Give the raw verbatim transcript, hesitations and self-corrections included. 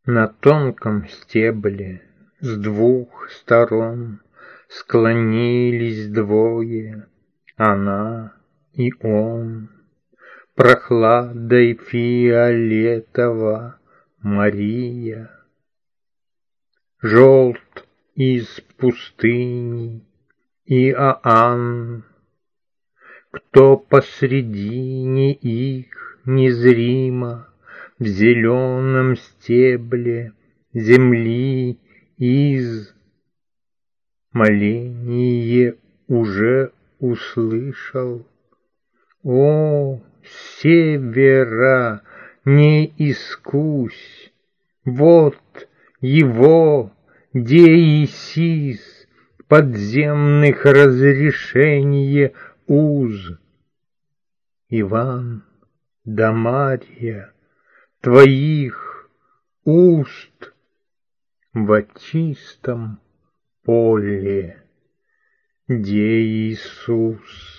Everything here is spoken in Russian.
На тонком стебле с двух сторон склонились двое, она и он. Прохладой фиолетова Мария. Желт из пустыни Иоанн. Кто посредине их незримо в зеленом стебле земли из моление уже услышал? О, севера не искусь, вот его деисис подземных разрешение уз. Иван да Марья, твоих уст во чистом поле, де Иисус.